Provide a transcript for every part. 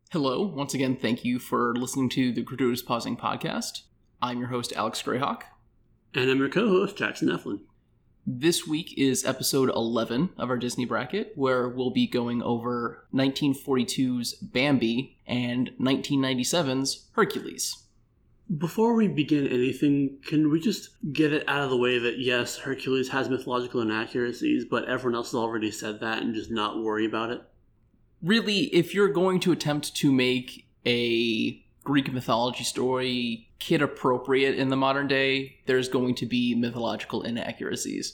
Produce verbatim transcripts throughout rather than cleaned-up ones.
Hello, once again, thank you for listening to the Gratuitous Pausing Podcast. I'm your host, Alex Greyhawk. And I'm your co-host, Jackson Eflin. This week is episode eleven of our Disney bracket, where we'll be going over nineteen forty-two's Bambi and nineteen ninety-seven's Hercules. Before we begin anything, can we just get it out of the way that, yes, Hercules has mythological inaccuracies, but everyone else has already said that and just not worry about it? Really, if you're going to attempt to make a Greek mythology story kid-appropriate in the modern day, there's going to be mythological inaccuracies.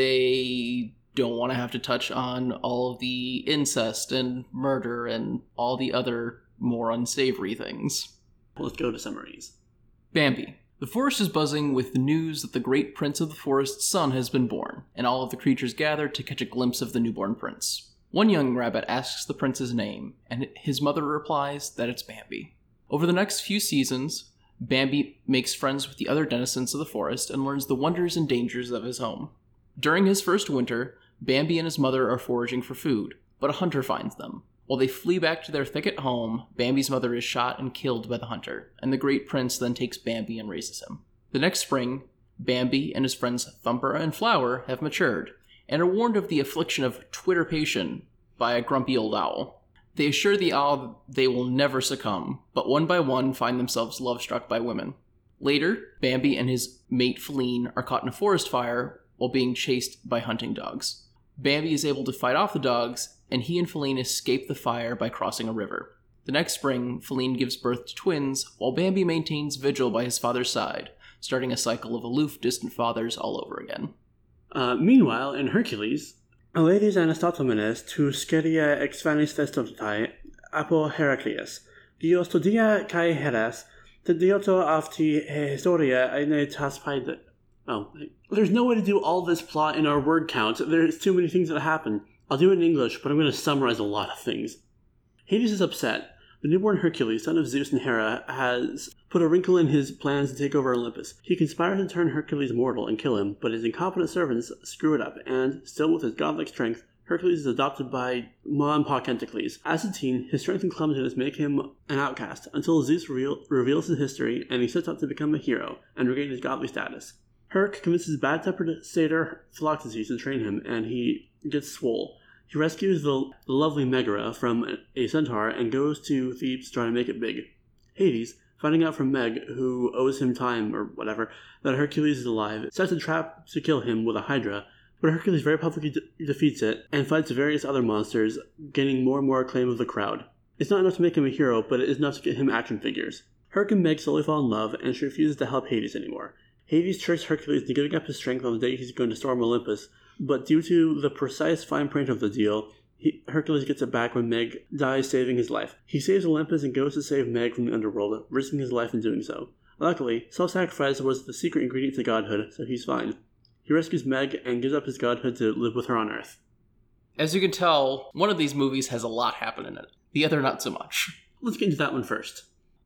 They don't want to have to touch on all of the incest and murder and all the other more unsavory things. Let's go to summaries. Bambi. The forest is buzzing with the news that the great prince of the forest's son has been born, and all of the creatures gather to catch a glimpse of the newborn prince. One young rabbit asks the prince's name, and his mother replies that it's Bambi. Over the next few seasons, Bambi makes friends with the other denizens of the forest and learns the wonders and dangers of his home. During his first winter, Bambi and his mother are foraging for food, but a hunter finds them. While they flee back to their thicket home, Bambi's mother is shot and killed by the hunter, and the great prince then takes Bambi and raises him. The next spring, Bambi and his friends Thumper and Flower have matured, and are warned of the affliction of twitterpation by a grumpy old owl. They assure the owl they will never succumb, but one by one find themselves love-struck by women. Later, Bambi and his mate Feline are caught in a forest fire while being chased by hunting dogs. Bambi is able to fight off the dogs, and he and Feline escape the fire by crossing a river. The next spring, Feline gives birth to twins, while Bambi maintains vigil by his father's side, starting a cycle of aloof, distant fathers all over again. Uh, meanwhile, in Hercules, Ladies Aristoteles tu sceria ex vanis festotae apo Heraclius, dios to dia kai heras, te dioto afti historia aene taspide. Oh, there's no way to do all this plot in our word count. There's too many things that happen. I'll do it in English, but I'm going to summarize a lot of things. Hades is upset. The newborn Hercules, son of Zeus and Hera, has put a wrinkle in his plans to take over Olympus. He conspires to turn Hercules mortal and kill him, but his incompetent servants screw it up, and, still with his godlike strength, Hercules is adopted by Ma and Pa Kenticles. As a teen, his strength and clumsiness make him an outcast, until Zeus reveal, reveals his history, and he sets out to become a hero, and regain his godly status. Herc convinces bad-tempered satyr Philoctetes to train him, and he gets swole. He rescues the, the lovely Megara from a centaur and goes to Thebes to try to make it big. Hades, finding out from Meg, who owes him time or whatever, that Hercules is alive, sets a trap to kill him with a hydra, but Hercules very publicly de- defeats it and fights various other monsters, gaining more and more acclaim of the crowd. It's not enough to make him a hero, but it is enough to get him action figures. Herc and Meg slowly fall in love, and she refuses to help Hades anymore. Hades tricks Hercules into giving up his strength on the day he's going to storm Olympus, but due to the precise fine print of the deal, he, Hercules gets it back when Meg dies, saving his life. He saves Olympus and goes to save Meg from the underworld, risking his life in doing so. Luckily, self-sacrifice was the secret ingredient to godhood, so he's fine. He rescues Meg and gives up his godhood to live with her on Earth. As you can tell, one of these movies has a lot happen in it. The other not so much. Let's get into that one first.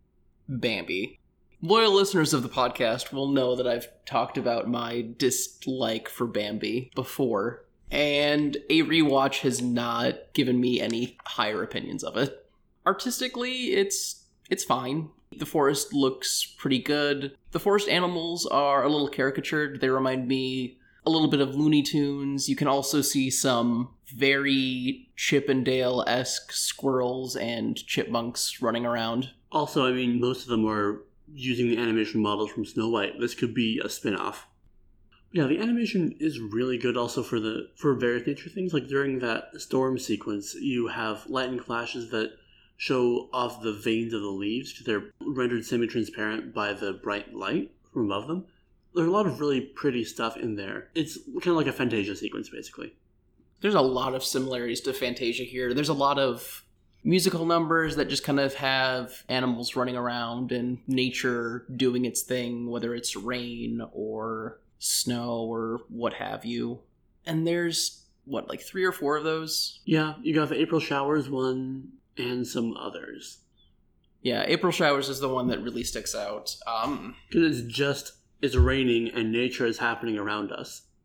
Bambi. Loyal listeners of the podcast will know that I've talked about my dislike for Bambi before, and a rewatch has not given me any higher opinions of it. Artistically, it's it's fine. The forest looks pretty good. The forest animals are a little caricatured. They remind me a little bit of Looney Tunes. You can also see some very Chip and Dale-esque squirrels and chipmunks running around. Also, I mean, most of them are using the animation models from Snow White. This could be a spin-off. Yeah, the animation is really good also for the for various nature things. Like during that storm sequence, you have lightning flashes that show off the veins of the leaves because they're rendered semi-transparent by the bright light from above them. There's a lot of really pretty stuff in there. It's kind of like a Fantasia sequence, basically. There's a lot of similarities to Fantasia here. There's a lot of musical numbers that just kind of have animals running around and nature doing its thing, whether it's rain or snow or what have you. And there's, what, like three or four of those? Yeah, you got the April Showers one and some others. Yeah, April Showers is the one that really sticks out. Um, Because it's just, it's raining and nature is happening around us.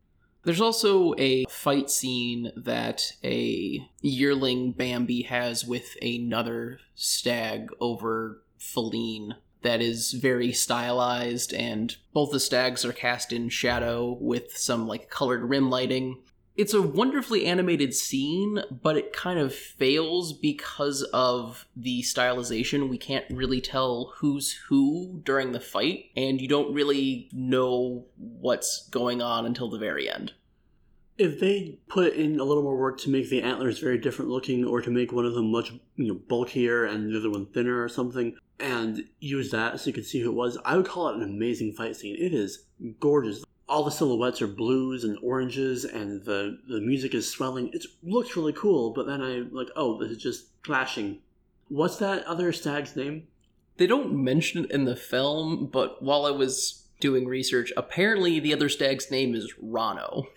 There's also a fight scene that a yearling Bambi has with another stag over Feline that is very stylized, and both the stags are cast in shadow with some like colored rim lighting. It's a wonderfully animated scene, but it kind of fails because of the stylization. We can't really tell who's who during the fight, and you don't really know what's going on until the very end. If they put in a little more work to make the antlers very different looking, or to make one of them much you know bulkier and the other one thinner or something, and use that so you could see who it was, I would call it an amazing fight scene. It is gorgeous. All the silhouettes are blues and oranges, and the, the music is swelling. It looks really cool, but then I'm like, oh, this is just clashing. What's that other stag's name? They don't mention it in the film, but while I was doing research, apparently the other stag's name is Rano.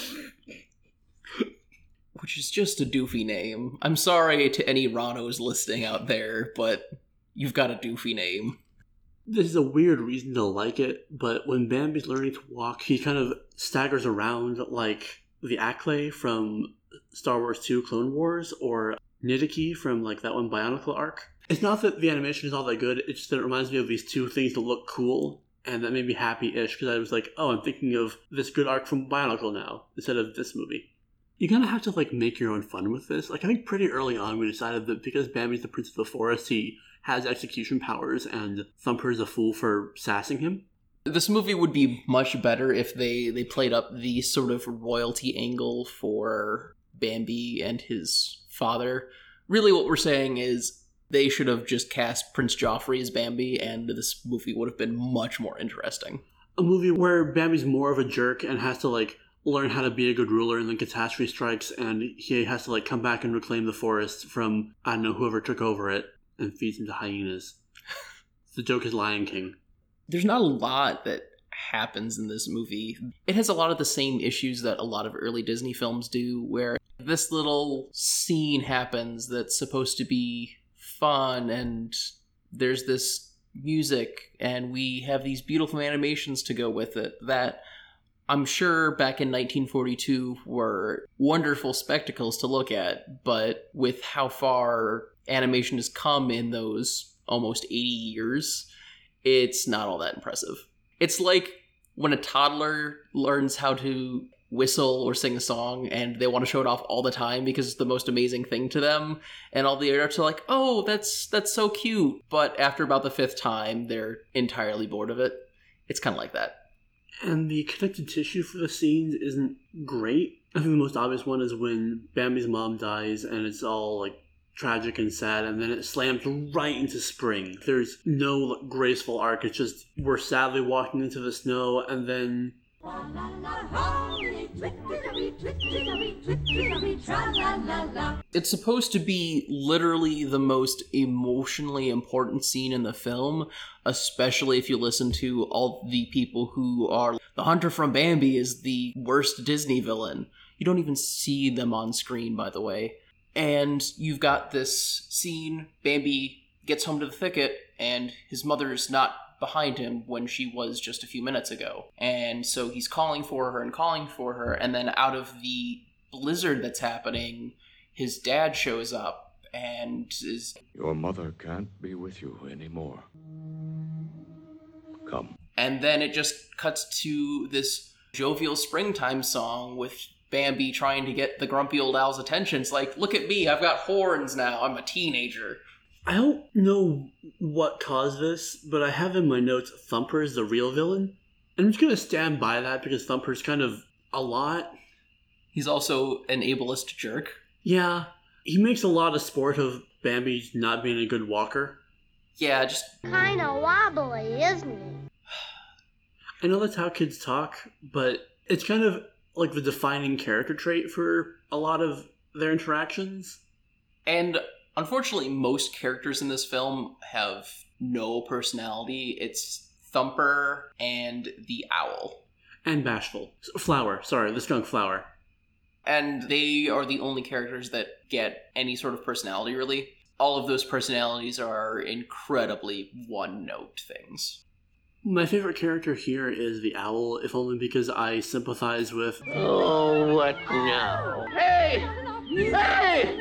Which is just a doofy name. I'm sorry to any Ranos listening out there, but you've got a doofy name. This is a weird reason to like it, but when Bambi's learning to walk, he kind of staggers around like the Acklay from Star Wars two Clone Wars, or Nidaki from like that one Bionicle arc. It's not that the animation is all that good, it's just that it reminds me of these two things that look cool, and that made me happy-ish, because I was like, oh, I'm thinking of this good arc from Bionicle now, instead of this movie. You kind of have to like make your own fun with this. Like, I think pretty early on we decided that because Bambi's the Prince of the Forest, he has execution powers, and Thumper is a fool for sassing him. This movie would be much better if they, they played up the sort of royalty angle for Bambi and his father. Really what we're saying is they should have just cast Prince Joffrey as Bambi, and this movie would have been much more interesting. A movie where Bambi's more of a jerk and has to like learn how to be a good ruler, and then catastrophe strikes and he has to like come back and reclaim the forest from, I don't know, whoever took over it, and feeds him to hyenas. The joke is Lion King. There's not a lot that happens in this movie. It has a lot of the same issues that a lot of early Disney films do, where this little scene happens that's supposed to be fun, and there's this music, and we have these beautiful animations to go with it that I'm sure back in nineteen forty-two were wonderful spectacles to look at, but with how far animation has come in those almost eighty years, it's not all that impressive. It's like when a toddler learns how to whistle or sing a song and they want to show it off all the time because it's the most amazing thing to them, and all the adults are like, oh, that's that's so cute, but after about the fifth time they're entirely bored of it. It's kind of like that. And the connective tissue for the scenes isn't great. I think the most obvious one is when Bambi's mom dies and it's all like tragic and sad, and then it slams right into spring. There's no graceful arc. It's just we're sadly walking into the snow, and then it's supposed to be literally the most emotionally important scene in the film, especially if you listen to all the people who are the hunter from Bambi is the worst Disney villain. You don't even see them on screen, by the way. And you've got this scene, Bambi gets home to the thicket, and his mother's not behind him when she was just a few minutes ago. And so he's calling for her and calling for her, and then out of the blizzard that's happening, his dad shows up and is... Your mother can't be with you anymore. Come. And then it just cuts to this jovial springtime song with Bambi trying to get the grumpy old owl's attention. It's like, look at me, I've got horns now, I'm a teenager. I don't know what caused this, but I have in my notes Thumper is the real villain. And I'm just going to stand by that because Thumper's kind of a lot. He's also an ableist jerk. Yeah, he makes a lot of sport of Bambi not being a good walker. Yeah, just... Kinda wobbly, isn't he? I know that's how kids talk, but it's kind of like the defining character trait for a lot of their interactions. And unfortunately, most characters in this film have no personality. It's Thumper and the owl. And Bashful. Flower, sorry, the skunk Flower. And they are the only characters that get any sort of personality, really. All of those personalities are incredibly one-note things. My favorite character here is the owl, if only because I sympathize with... Oh, what now? Hey! Hey!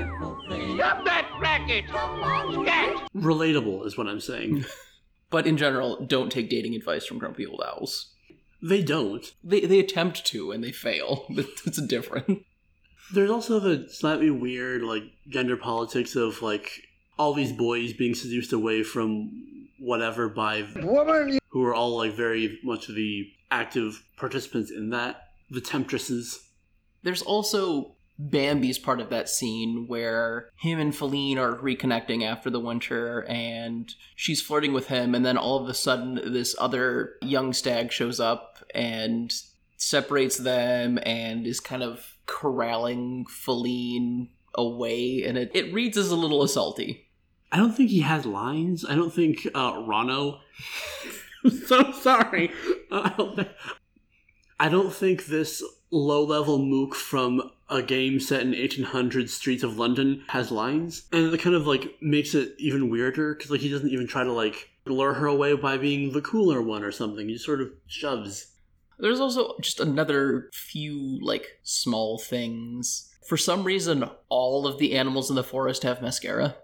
Stop that racket! Scat! Relatable is what I'm saying. But in general, don't take dating advice from grumpy old owls. They don't. They they attempt to, and they fail. It's different. There's also the slightly weird, like, gender politics of, like, all these boys being seduced away from whatever by woman, who are all, like, very much the active participants in that. The temptresses. There's also Bambi's part of that scene where him and Feline are reconnecting after the winter, and she's flirting with him, and then all of a sudden this other young stag shows up and separates them and is kind of corralling Feline away, and it, it reads as a little assaulty. I don't think he has lines. I don't think uh, Rano... I'm so sorry. Uh, I, don't th- I don't think this low-level mook from a game set in eighteen hundreds streets of London has lines. And it kind of, like, makes it even weirder, because, like, he doesn't even try to, like, lure her away by being the cooler one or something. He just sort of shoves. There's also just another few, like, small things. For some reason, all of the animals in the forest have mascara.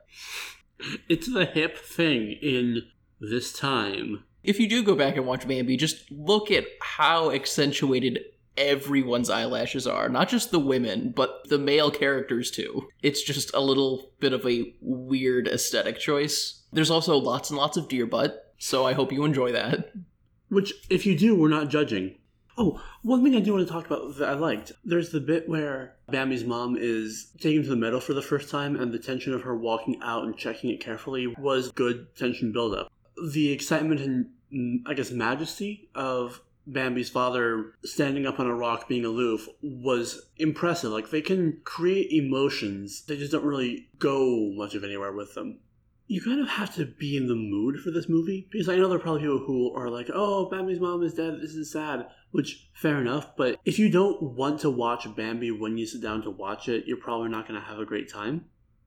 It's the hip thing in this time. If you do go back and watch Bambi, just look at how accentuated everyone's eyelashes are. Not just the women, but the male characters too. It's just a little bit of a weird aesthetic choice. There's also lots and lots of deer butt, so I hope you enjoy that. Which, if you do, we're not judging. Oh, one thing I do want to talk about that I liked. There's the bit where Bambi's mom is taken to the meadow for the first time, and the tension of her walking out and checking it carefully was good tension buildup. The excitement and, I guess, majesty of Bambi's father standing up on a rock being aloof was impressive. Like, they can create emotions, they just don't really go much of anywhere with them. You kind of have to be in the mood for this movie, because I know there are probably people who are like, oh, Bambi's mom is dead, this is sad, which, fair enough, but if you don't want to watch Bambi when you sit down to watch it, you're probably not going to have a great time.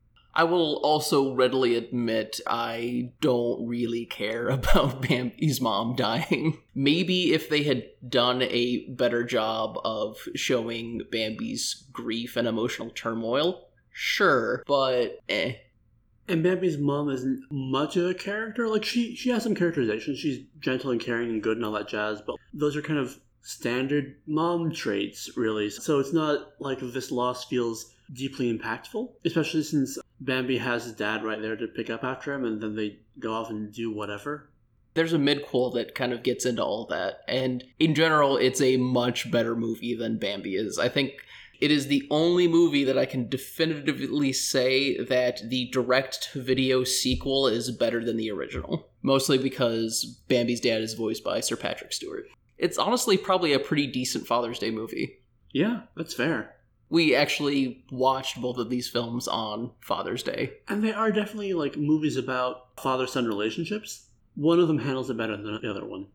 I will also readily admit I don't really care about Bambi's mom dying. Maybe if they had done a better job of showing Bambi's grief and emotional turmoil, sure, but eh. And Bambi's mom isn't much of a character. Like, she, she has some characterization. She's gentle and caring and good and all that jazz, but those are kind of standard mom traits, really. So it's not like this loss feels deeply impactful, especially since Bambi has his dad right there to pick up after him, and then they go off and do whatever. There's a midquel that kind of gets into all that, and in general, it's a much better movie than Bambi is. I think it is the only movie that I can definitively say that the direct-to-video sequel is better than the original. Mostly because Bambi's dad is voiced by Sir Patrick Stewart. It's honestly probably a pretty decent Father's Day movie. Yeah, that's fair. We actually watched both of these films on Father's Day. And they are definitely, like, movies about father-son relationships. One of them handles it better than the other one.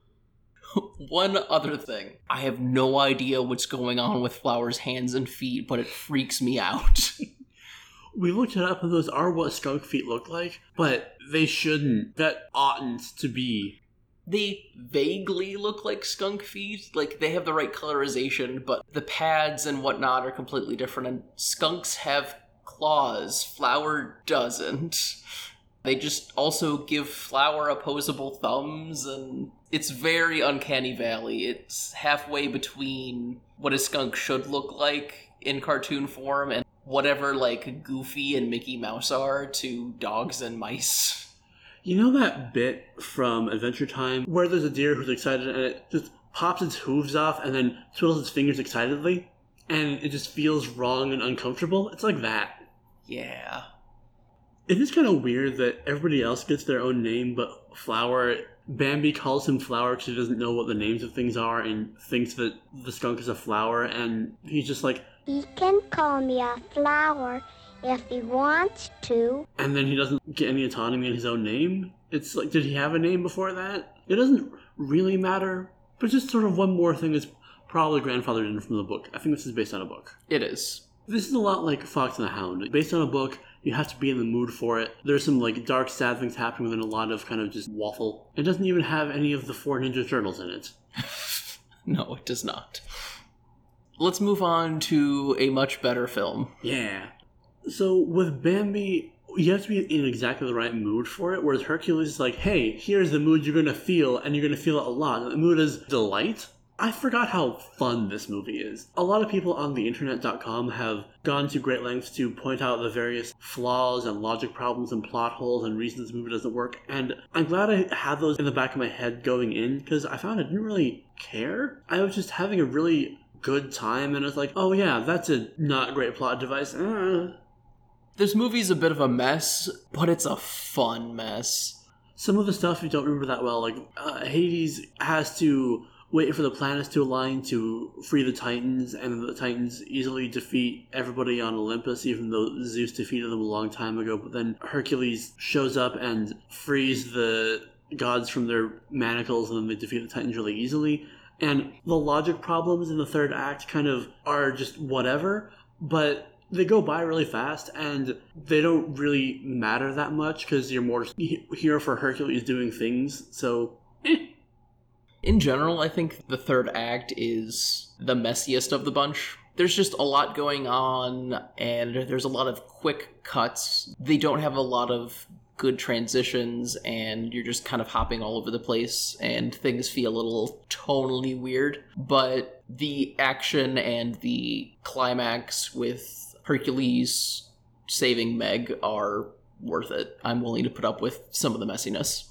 One other thing. I have no idea what's going on with Flower's hands and feet, but it freaks me out. We looked it up, and those are what skunk feet look like, but they shouldn't. That oughtn't to be. They vaguely look like skunk feet. Like, they have the right colorization, but the pads and whatnot are completely different, and skunks have claws. Flower doesn't. They just also give Flower opposable thumbs, and it's very Uncanny Valley. It's halfway between what a skunk should look like in cartoon form and whatever, like, Goofy and Mickey Mouse are to dogs and mice. You know that bit from Adventure Time where there's a deer who's excited and it just pops its hooves off and then twiddles its fingers excitedly? And it just feels wrong and uncomfortable? It's like that. Yeah. It is kind of weird that everybody else gets their own name, but Flower, Bambi calls him Flower because he doesn't know what the names of things are and thinks that the skunk is a flower, and he's just like, He can call me a flower if he wants to. And then he doesn't get any autonomy in his own name? It's like, did he have a name before that? It doesn't really matter, but just sort of one more thing that's probably grandfathered in from the book. I think this is based on a book. It is. This is a lot like Fox and the Hound. Based on a book, You have to be in the mood for it. There's some like dark, sad things happening within a lot of kind of just waffle. It doesn't even have any of the four Ninja Turtles in it. No, it does not. Let's move on to a much better film. Yeah. So with Bambi, you have to be in exactly the right mood for it, whereas Hercules is like, hey, here's the mood you're going to feel, and you're going to feel it a lot. And the mood is delight. I forgot how fun this movie is. A lot of people on the internet dot com have gone to great lengths to point out the various flaws and logic problems and plot holes and reasons the movie doesn't work, and I'm glad I had those in the back of my head going in, because I found I didn't really care. I was just having a really good time, and it's like, oh yeah, that's a not great plot device. Uh. This movie's a bit of a mess, but it's a fun mess. Some of the stuff you don't remember that well, like uh, Hades has to wait for the planets to align to free the Titans, and the Titans easily defeat everybody on Olympus, even though Zeus defeated them a long time ago. But then Hercules shows up and frees the gods from their manacles, and then they defeat the Titans really easily. And the logic problems in the third act kind of are just whatever, but they go by really fast, and they don't really matter that much, because you're more here for Hercules doing things, so eh. In general, I think the third act is the messiest of the bunch. There's just a lot going on, and there's a lot of quick cuts. They don't have a lot of good transitions, and you're just kind of hopping all over the place, and things feel a little tonally weird. But the action and the climax with Hercules saving Meg are worth it. I'm willing to put up with some of the messiness.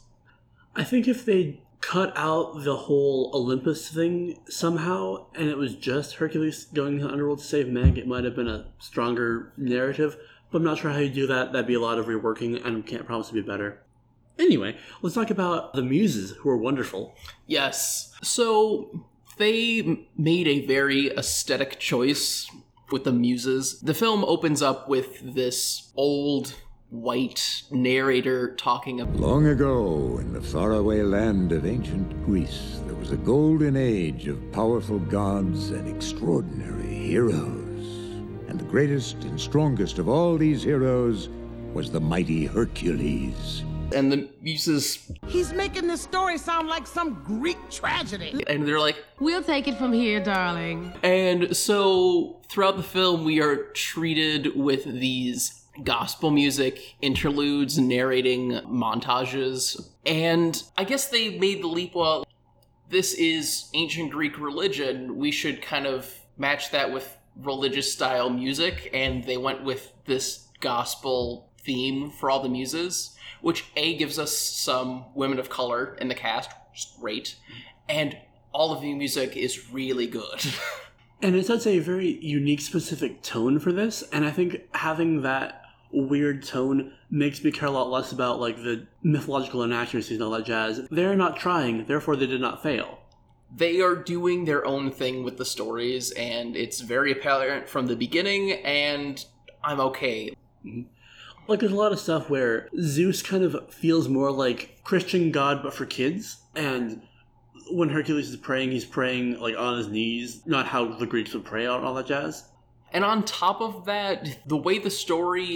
I think if they cut out the whole Olympus thing somehow, and it was just Hercules going to the underworld to save Meg, it might have been a stronger narrative, but I'm not sure how you do that. That'd be a lot of reworking, and can't promise to be better. Anyway, let's talk about the Muses, who are wonderful. Yes. So, they made a very aesthetic choice with the Muses. The film opens up with this old white narrator talking about... Long ago, in the faraway land of ancient Greece, there was a golden age of powerful gods and extraordinary heroes. And the greatest and strongest of all these heroes was the mighty Hercules. And the Muses... He's making this story sound like some Greek tragedy. And they're like... We'll take it from here, darling. And so, throughout the film, we are treated with these gospel music interludes, narrating montages. And I guess they made the leap, well, this is ancient Greek religion, we should kind of match that with religious style music, and they went with this gospel theme for all the Muses, which A, gives us some women of color in the cast, which is great, and all of the music is really good. And it sets a very unique, specific tone for this, and I think having that weird tone makes me care a lot less about like the mythological inaccuracies and all that jazz. They're not trying, therefore they did not fail. They are doing their own thing with the stories, and it's very apparent from the beginning, and I'm okay. Mm-hmm. Like, there's a lot of stuff where Zeus kind of feels more like Christian God, but for kids, and when Hercules is praying, he's praying like on his knees, not how the Greeks would pray out and all that jazz. And on top of that, the way the story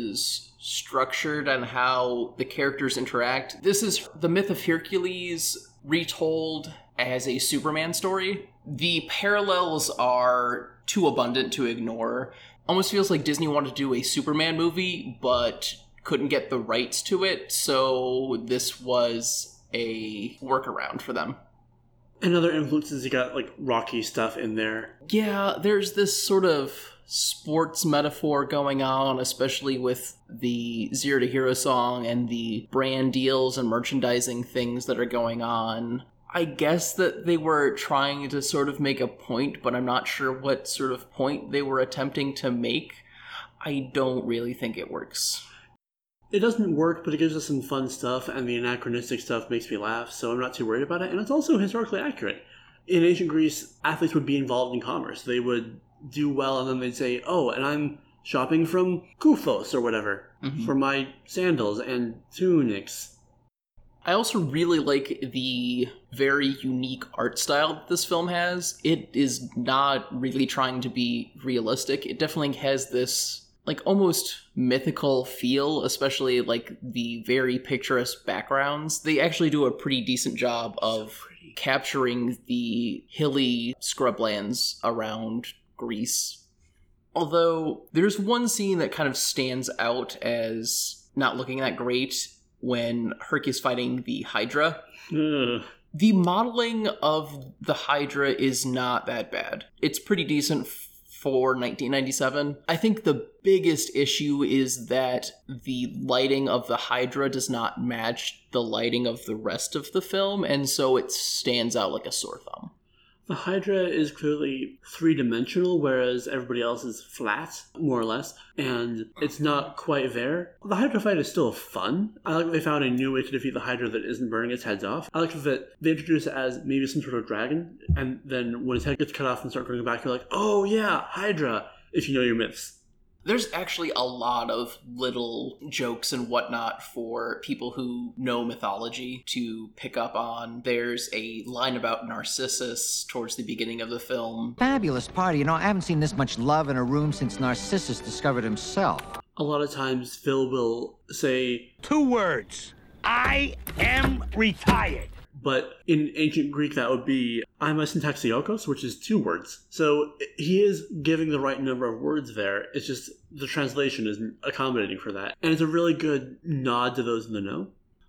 is structured and how the characters interact, this is the myth of Hercules retold as a Superman story. The parallels are too abundant to ignore. Almost feels like Disney wanted to do a Superman movie, but couldn't get the rights to it, so this was a workaround for them. And other influences, you got like Rocky stuff in there. Yeah, there's this sort of sports metaphor going on, especially with the Zero to Hero song and the brand deals and merchandising things that are going on. I guess that they were trying to sort of make a point, but I'm not sure what sort of point they were attempting to make. I don't really think it works. It doesn't work, but it gives us some fun stuff, and the anachronistic stuff makes me laugh, so I'm not too worried about it. And it's also historically accurate. In ancient Greece, athletes would be involved in commerce. They would do well, and then they'd say, oh, and I'm shopping from Kufos or whatever mm-hmm. for my sandals and tunics. I also really like the very unique art style that this film has. It is not really trying to be realistic. It definitely has this like almost mythical feel, especially like the very picturesque backgrounds. They actually do a pretty decent job of so capturing the hilly scrublands around Greece. Although there's one scene that kind of stands out as not looking that great when Hercules fighting the Hydra. Ugh. The modeling of the Hydra is not that bad. It's pretty decent for nineteen ninety-seven. I think the biggest issue is that the lighting of the Hydra does not match the lighting of the rest of the film, and so it stands out like a sore thumb. The Hydra is clearly three-dimensional, whereas everybody else is flat, more or less, and it's not quite there. The Hydra fight is still fun. I like that they found a new way to defeat the Hydra that isn't burning its heads off. I like that they introduce it as maybe some sort of dragon, and then when its head gets cut off and start going back, you're like, oh yeah, Hydra, if you know your myths. There's actually a lot of little jokes and whatnot for people who know mythology to pick up on. There's a line about Narcissus towards the beginning of the film. Fabulous party. You know, I haven't seen this much love in a room since Narcissus discovered himself. A lot of times Phil will say, two words. I am retired. But in ancient Greek, that would be I'm a syntaxiokos, which is two words. So he is giving the right number of words there. It's just the translation isn't accommodating for that. And it's a really good nod to those in the know.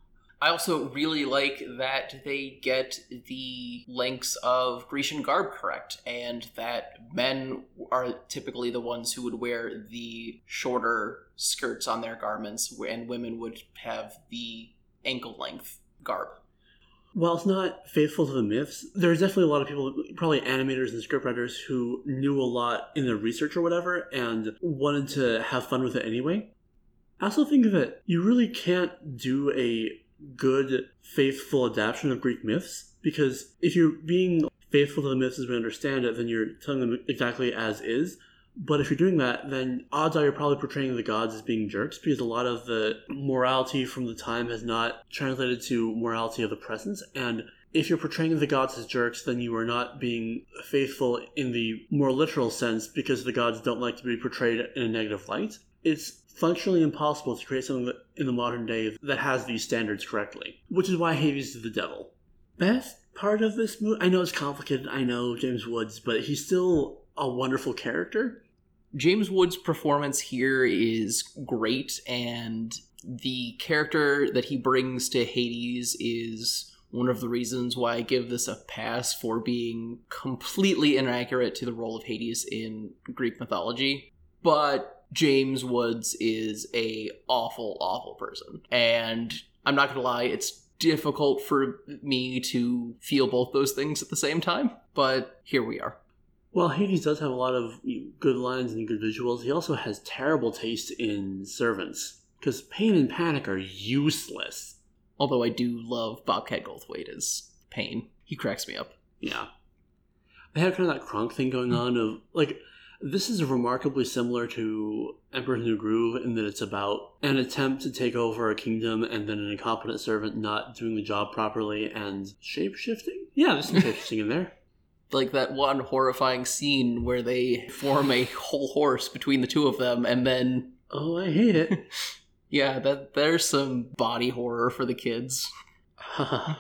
I also really like that they get the lengths of Grecian garb correct, and that men are typically the ones who would wear the shorter skirts on their garments, and women would have the ankle-length garb. While it's not faithful to the myths, there's definitely a lot of people, probably animators and scriptwriters, who knew a lot in their research or whatever and wanted to have fun with it anyway. I also think that you really can't do a good, faithful adaptation of Greek myths, because if you're being faithful to the myths as we understand it, then you're telling them exactly as is. But if you're doing that, then odds are you're probably portraying the gods as being jerks, because a lot of the morality from the time has not translated to morality of the present. And if you're portraying the gods as jerks, then you are not being faithful in the more literal sense, because the gods don't like to be portrayed in a negative light. It's functionally impossible to create something that, in the modern day that has these standards correctly, which is why Hades is the devil. Best part of this movie, I know it's complicated, I know James Woods, but he's still a wonderful character. James Woods' performance here is great, and the character that he brings to Hades is one of the reasons why I give this a pass for being completely inaccurate to the role of Hades in Greek mythology. But James Woods is a awful, awful person. And I'm not gonna lie, it's difficult for me to feel both those things at the same time, but here we are. While Hades does have a lot of good lines and good visuals, he also has terrible taste in servants, because Pain and Panic are useless. Although I do love Bobcat Goldthwait as Pain. He cracks me up. Yeah. They have kind of that Kronk thing going on of, like, this is remarkably similar to Emperor's New Groove in that it's about an attempt to take over a kingdom and then an incompetent servant not doing the job properly and shape-shifting? Yeah, there's some shape-shifting in there. Like that one horrifying scene where they form a whole horse between the two of them, and then... Oh, I hate it. Yeah, that there's some body horror for the kids. There are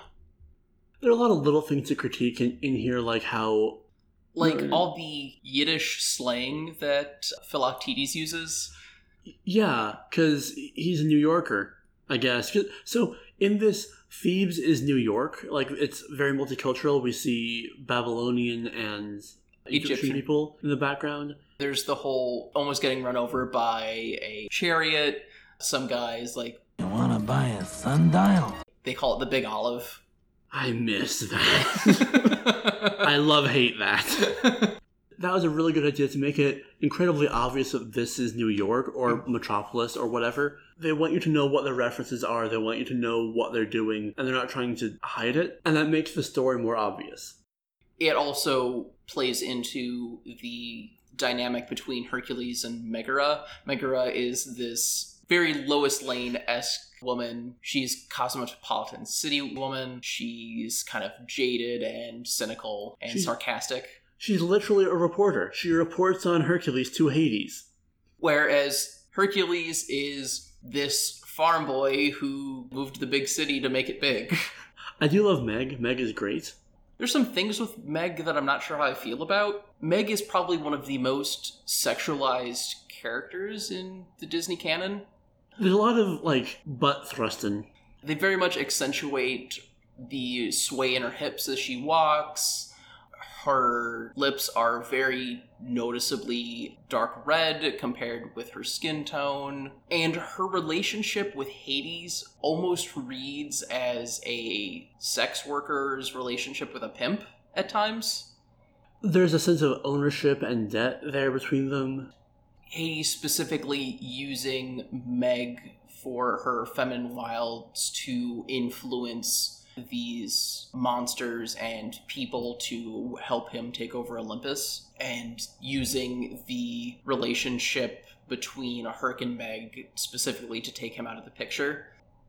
a lot of little things to critique in, in here, like how... Like no, all the Yiddish slang that Philoctetes uses. Yeah, because he's a New Yorker, I guess. So in this... Thebes is New York. Like, it's very multicultural. We see Babylonian and Egyptian, Egyptian people in the background. There's the whole almost getting run over by a chariot. Some guys, like... You wanna buy a sundial? They call it the Big Olive. I miss that. I love hate that. That was a really good idea to make it incredibly obvious that this is New York or Metropolis or whatever. They want you to know what the references are. They want you to know what they're doing, and they're not trying to hide it. And that makes the story more obvious. It also plays into the dynamic between Hercules and Megara. Megara is this very Lois Lane-esque woman. She's cosmopolitan city woman. She's kind of jaded and cynical and she's, sarcastic. She's literally a reporter. She reports on Hercules to Hades. Whereas Hercules is this farm boy who moved to the big city to make it big. I do love Meg. Meg is great. There's some things with Meg that I'm not sure how I feel about. Meg is probably one of the most sexualized characters in the Disney canon. There's a lot of, like, butt thrusting. They very much accentuate the sway in her hips as she walks. Her lips are very noticeably dark red compared with her skin tone. And her relationship with Hades almost reads as a sex worker's relationship with a pimp at times. There's a sense of ownership and debt there between them. Hades specifically using Meg for her feminine wilds to influence these monsters and people to help him take over Olympus, and using the relationship between Herc and Meg specifically to take him out of the picture.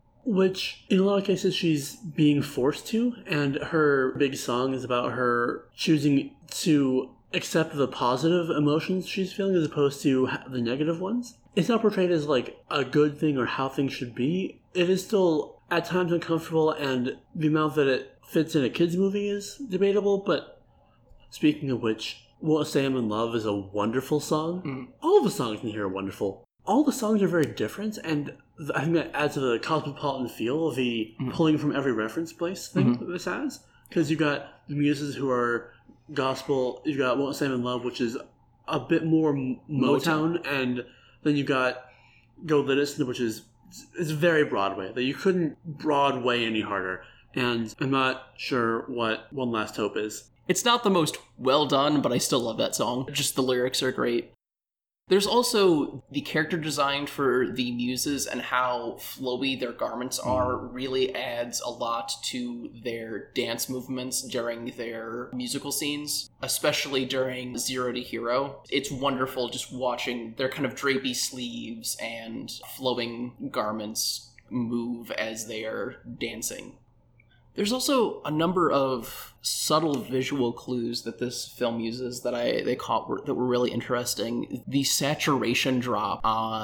Which, in a lot of cases, she's being forced to, and her big song is about her choosing to accept the positive emotions she's feeling as opposed to the negative ones. It's not portrayed as, like, a good thing or how things should be. It is still at times uncomfortable, and the amount that it fits in a kids' movie is debatable, but speaking of which, Won't Say I'm in Love is a wonderful song. Mm. All of the songs in here are wonderful. All the songs are very different, and I think that adds to the cosmopolitan feel, the mm. pulling from every reference place thing mm-hmm. that this has. Because you've got the muses who are gospel, you've got Won't Say I'm in Love, which is a bit more Motown, Motown. And then you've got Go Littison, which is it's very Broadway, that you couldn't Broadway any harder. And I'm not sure what One Last Hope is. It's not the most well done, but I still love that song. Just the lyrics are great. There's also the character design for the muses and how flowy their garments are really adds a lot to their dance movements during their musical scenes, especially during Zero to Hero. It's wonderful just watching their kind of drapey sleeves and flowing garments move as they are dancing. There's also a number of subtle visual clues that this film uses that I they caught were, that were really interesting. The saturation drop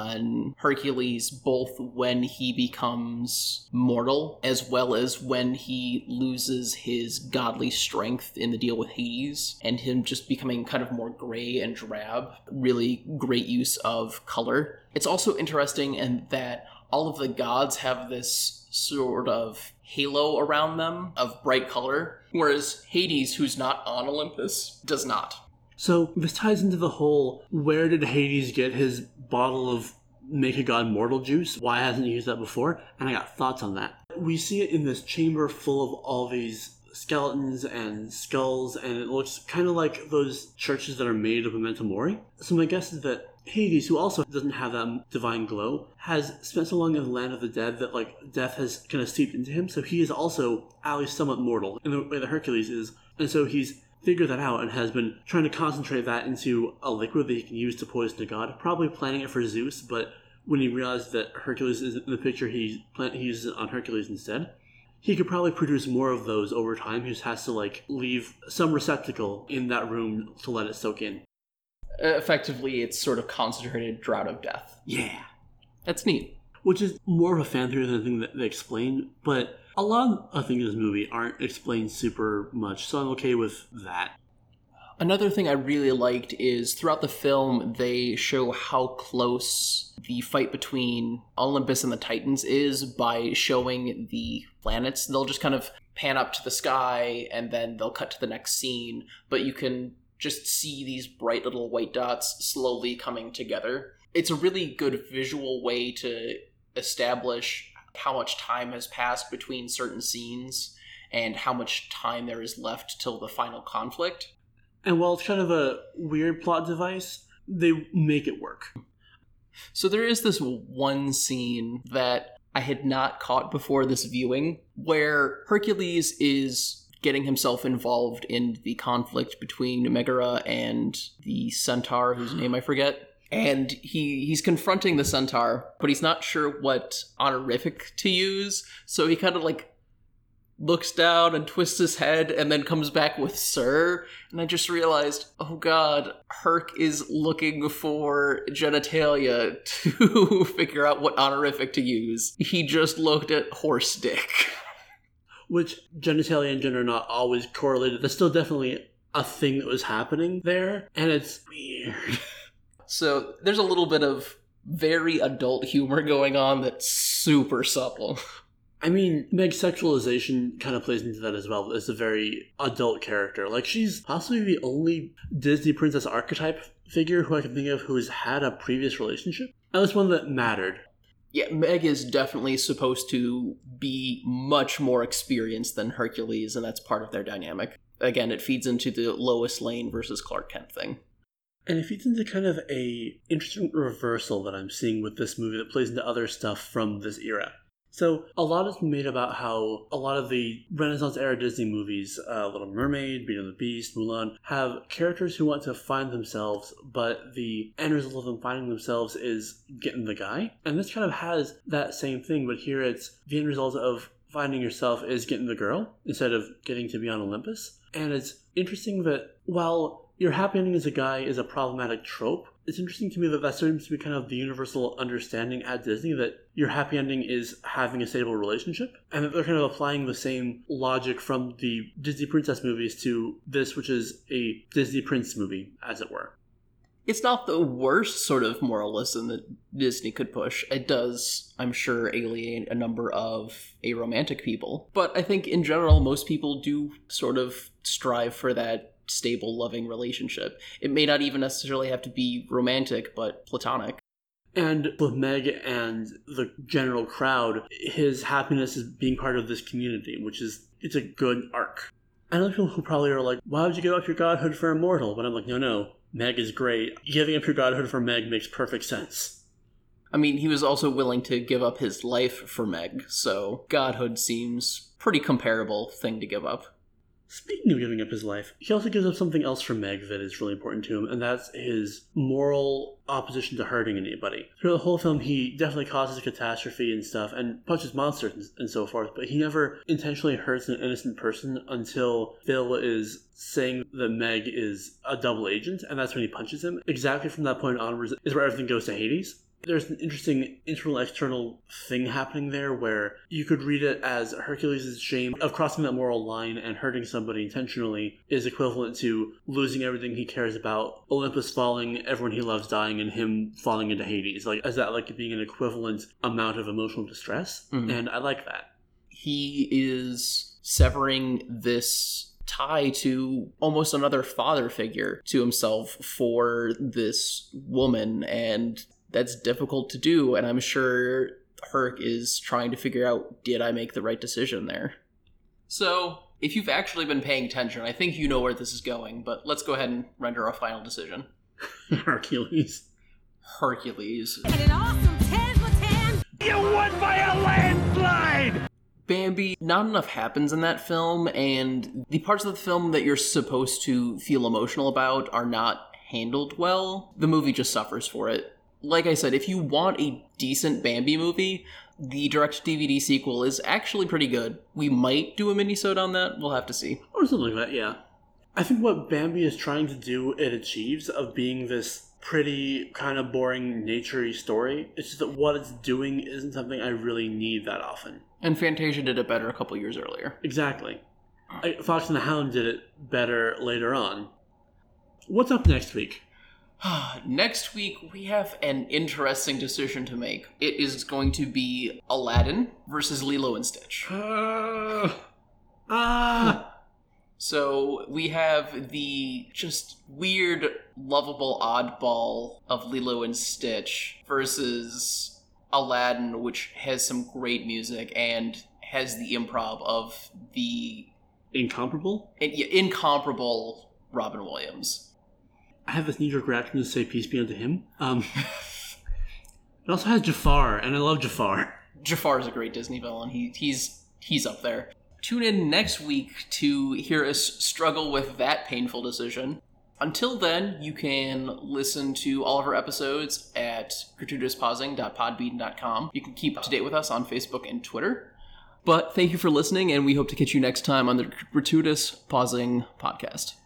on Hercules, both when he becomes mortal as well as when he loses his godly strength in the deal with Hades, and him just becoming kind of more gray and drab. Really great use of color. It's also interesting in that all of the gods have this sort of halo around them of bright color, whereas Hades, who's not on Olympus, does not. So this ties into the whole, where did Hades get his bottle of make a god mortal juice? Why hasn't he used that before? And I got thoughts on that. We see it in this chamber full of all these skeletons and skulls, and it looks kind of like those churches that are made of memento mori. So my guess is that Hades, who also doesn't have that divine glow, has spent so long in the land of the dead that, like, death has kind of seeped into him, so he is also at least somewhat mortal in the way that Hercules is, and so he's figured that out and has been trying to concentrate that into a liquid that he can use to poison a god, probably planning it for Zeus, but when he realized that Hercules is in the picture, he, plant, he uses it on Hercules instead. He could probably produce more of those over time. He just has to, like, leave some receptacle in that room to let it soak in. Effectively, it's sort of concentrated drought of death. Yeah. That's neat. Which is more of a fan theory than a thing that they explain, but a lot of things in this movie aren't explained super much, so I'm okay with that. Another thing I really liked is throughout the film, they show how close the fight between Olympus and the Titans is by showing the planets. They'll just kind of pan up to the sky, and then they'll cut to the next scene, but you can just see these bright little white dots slowly coming together. It's a really good visual way to establish how much time has passed between certain scenes and how much time there is left till the final conflict. And while it's kind of a weird plot device, they make it work. So there is this one scene that I had not caught before this viewing, where Hercules is getting himself involved in the conflict between Megara and the centaur, whose name I forget. And he, he's confronting the centaur, but he's not sure what honorific to use, so he kind of, like, looks down and twists his head and then comes back with sir. And I just realized, oh god, Herc is looking for genitalia to figure out what honorific to use. He just looked at horse dick. Which genitalia and gender are not always correlated. That's still definitely a thing that was happening there, and it's weird. So there's a little bit of very adult humor going on that's super subtle. I mean, Meg's sexualization kind of plays into that as well. It's a very adult character. Like, she's possibly the only Disney princess archetype figure who I can think of who has had a previous relationship. At least one that mattered. Yeah, Meg is definitely supposed to be much more experienced than Hercules, and that's part of their dynamic. Again, it feeds into the Lois Lane versus Clark Kent thing. And it feeds into kind of a interesting reversal that I'm seeing with this movie that plays into other stuff from this era. So, a lot has been made about how a lot of the Renaissance-era Disney movies, uh, Little Mermaid, Beauty and the Beast, Mulan, have characters who want to find themselves, but the end result of them finding themselves is getting the guy. And this kind of has that same thing, but here it's the end result of finding yourself is getting the girl, instead of getting to be on Olympus. And it's interesting that while your happy ending as a guy is a problematic trope, it's interesting to me that that seems to be kind of the universal understanding at Disney, that your happy ending is having a stable relationship, and that they're kind of applying the same logic from the Disney princess movies to this, which is a Disney prince movie, as it were. It's not the worst sort of moral lesson that Disney could push. It does, I'm sure, alienate a number of aromantic people. But I think in general, most people do sort of strive for that stable, loving relationship. It may not even necessarily have to be romantic, but platonic. And with Meg and the general crowd, his happiness is being part of this community, which is, it's a good arc. I know people who probably are like, why would you give up your godhood for Immortal? But I'm like, no, no, Meg is great. Giving up your godhood for Meg makes perfect sense. I mean, he was also willing to give up his life for Meg, so godhood seems pretty comparable thing to give up. Speaking of giving up his life, he also gives up something else for Meg that is really important to him, and that's his moral opposition to hurting anybody. Through the whole film, he definitely causes a catastrophe and stuff, and punches monsters and, and so forth, but he never intentionally hurts an innocent person until Phil is saying that Meg is a double agent, and that's when he punches him. Exactly from that point onwards is where everything goes to Hades. There's an interesting internal-external thing happening there where you could read it as Hercules' shame of crossing that moral line and hurting somebody intentionally is equivalent to losing everything he cares about, Olympus falling, everyone he loves dying, and him falling into Hades. Like, as that like being an equivalent amount of emotional distress, mm-hmm. and I like that. He is severing this tie to almost another father figure to himself for this woman, and that's difficult to do, and I'm sure Herc is trying to figure out, did I make the right decision there? So, if you've actually been paying attention, I think you know where this is going, but let's go ahead and render our final decision. Hercules. Hercules. And an awesome ten for ten! You won by a landslide! Bambi, not enough happens in that film, and the parts of the film that you're supposed to feel emotional about are not handled well. The movie just suffers for it. Like I said, if you want a decent Bambi movie, the direct-to-D V D sequel is actually pretty good. We might do a mini-sode on that, we'll have to see. Or something like that, yeah. I think what Bambi is trying to do, it achieves, of being this pretty kind of boring nature-y story. It's just that what it's doing isn't something I really need that often. And Fantasia did it better a couple years earlier. Exactly. I, Fox and the Hound did it better later on. What's up next week? Next week, we have an interesting decision to make. It is going to be Aladdin versus Lilo and Stitch. Uh, ah! So we have the just weird, lovable oddball of Lilo and Stitch versus Aladdin, which has some great music and has the improv of the... Incomparable? In, yeah, incomparable Robin Williams. I have this knee-jerk reaction to say peace be unto him. Um, it also has Jafar, and I love Jafar. Jafar is a great Disney villain. He, he's he's up there. Tune in next week to hear us struggle with that painful decision. Until then, you can listen to all of our episodes at gratuitouspausing dot podbean dot com. You can keep up to date with us on Facebook and Twitter. But thank you for listening, and we hope to catch you next time on the Gratuitous Pausing Podcast.